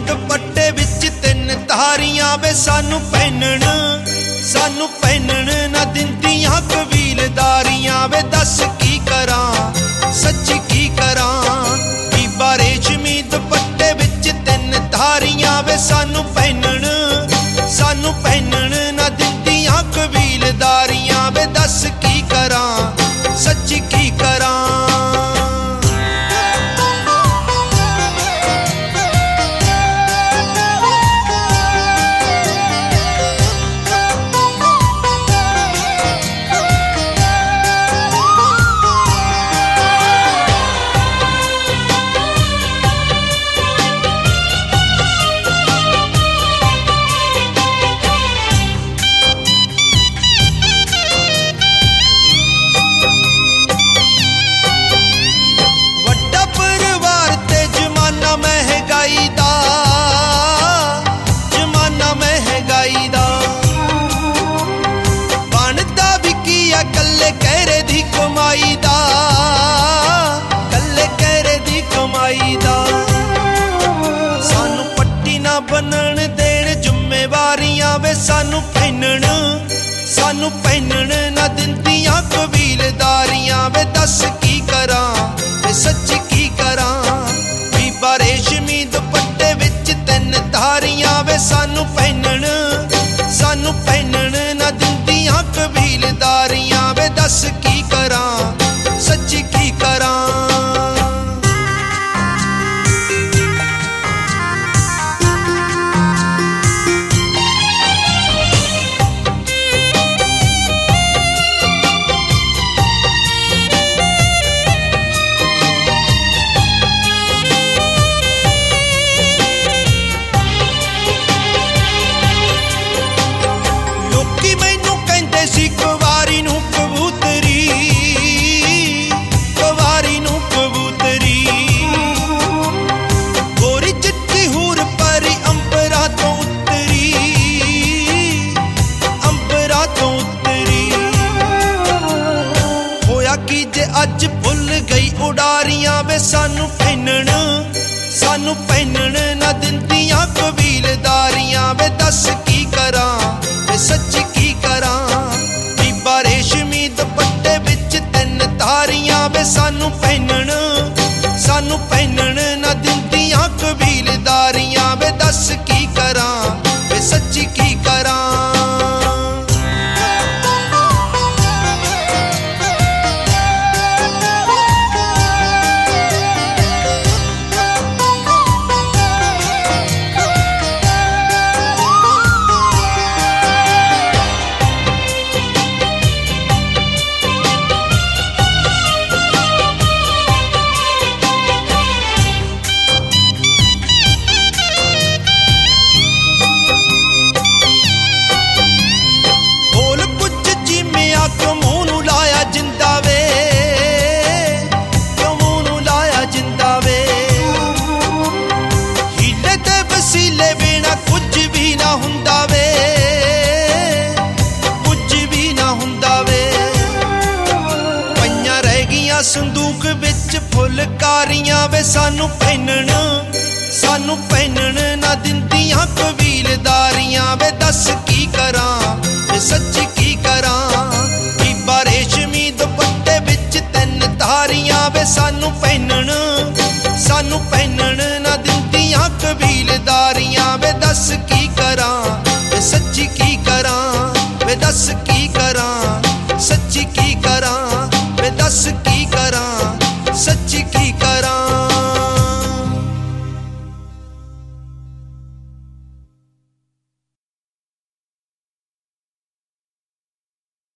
दुपट्टे विच तिन धारियां वे सानू पहनण ना दिंदियां कबीलदारियां वे दस की करां सच की करां। बीबा रेशमी दुपट्टे विच तिन धारियां वे सानू पहनण ना दिंदियां कबीलदारियां वे दस की करां सच की करां। सानू पट्टी ना बनन देण जुम्मेवारियां वे सानू पहनण ना दिंदियां कबीलदारियां वे दस की करां वे सच की करां। बीबा रेशमी दुपट्टे विच तिन धारियां वे सानू पहनण ना दिंदियां कबीलदारियां वे दस की करां सच की करां। अज भुल गई उडारियां वे सानू पहनण ना दिंदियां कबीलदारियां वे दस की करां वे सच की करां। बीबा रेशमी दुपट्टे विच तिन धारियां वे सानू पहनण ना दिंदियां कबीलदारियां वे दस की करां वे सच की करां। संदूक विच फुलकारियां वे सानू पहनण ना दिंदियां कबीलदारियां